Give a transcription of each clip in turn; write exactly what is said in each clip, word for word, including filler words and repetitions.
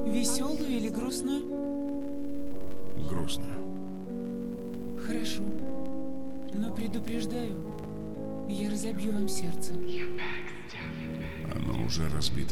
Веселую или грустную? Грустную. Хорошо. Но предупреждаю, я разобью вам сердце. Оно уже разбито.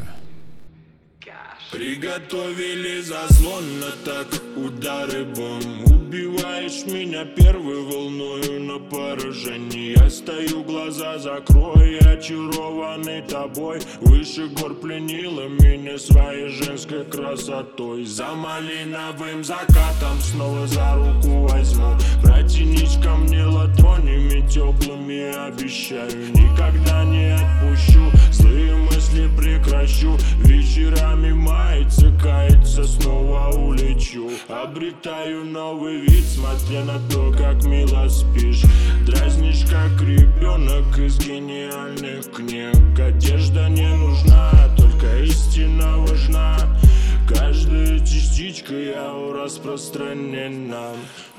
Приготовили заслон, но так удары бомб. Убиваешь меня первой волною на поражение. Я стою, глаза закрою, очарованный тобой. Выше гор пленила меня своей женской красотой. За малиновым закатом снова за руку возьму. Протянись ко мне ладонями теплыми, обещаю, никогда не отпущу. Злые мысли прекращу, вечерами мается, кается, снова улечу. Обретаю новый вид, смотря на то, как мило спишь. Дразнишь, как ребенок из гениальных книг. Одежда не нужна, только истина важна. Каждая частичка яу распространена.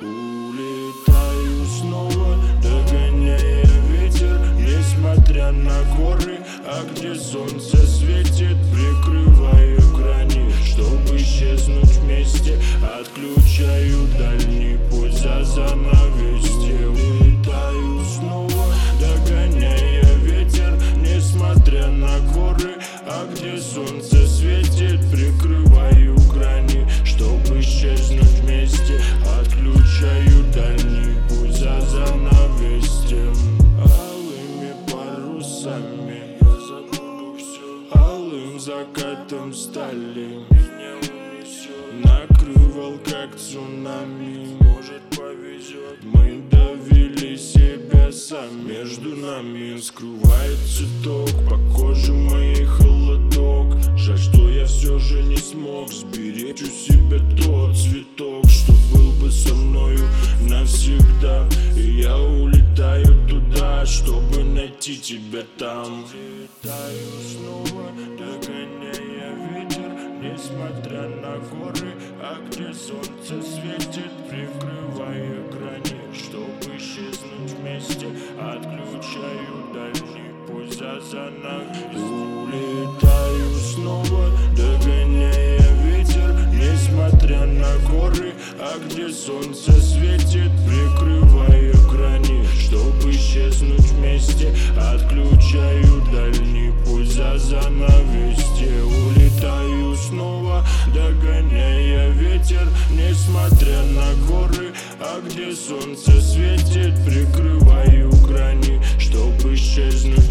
Улетаю снова, догоняя ветер, несмотря на горы, а где солнце светит, прикрываю грани, чтобы исчезнуть вместе. Отключаю дальний путь за занавесье. Улетаю снова, догоняя ветер, несмотря на горы, а где солнце светит, прикрываю грани, чтобы исчезнуть вместе. Отключаю дальний путь за занавесьем. Алыми парусами я забуду все, алым закатом стали меня унесет. Накрывал как цунами, может повезет. Мы довели себя сами, между нами скрывается ток, по коже моей холодок. Жаль, что я все же не смог сберечь у себя тот цветок, что был бы со мною навсегда. И я улетаю туда, чтобы найти тебя там. Улетаю снова, догоняя ветер, несмотря на горы, а где солнце светит, прикрывая грани, чтобы исчезнуть вместе. Отключаю дальний путь за занавесью. Улетаю снова, догоняя ветер, несмотря на горы, а где солнце светит, прикрывая грани, чтобы исчезнуть вместе. Отключаю дальний путь за занавесье. Улетаю снова, догоняя ветер, несмотря на горы, а где солнце светит, прикрываю грани, чтобы исчезнуть